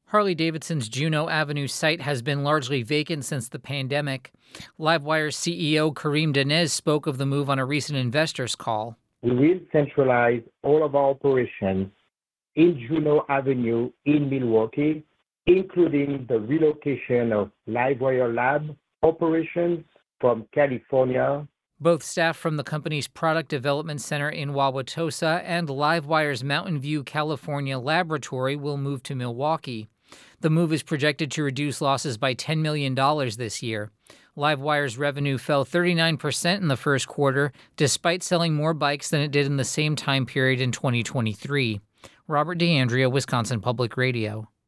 Harley-Davidson's Juneau Avenue site has been largely vacant since the pandemic. LiveWire's CEO Kareem Danez spoke of the move on a recent investors call. We will centralize all of our operations in Juneau Avenue in Milwaukee, including the relocation of LiveWire Lab operations from California. Both staff from the company's product development center in Wauwatosa and LiveWire's Mountain View, California laboratory will move to Milwaukee. The move is projected to reduce losses by $10 million this year. LiveWire's revenue fell 39% in the first quarter, despite selling more bikes than it did in the same time period in 2023. Robert DeAndrea, Wisconsin Public Radio.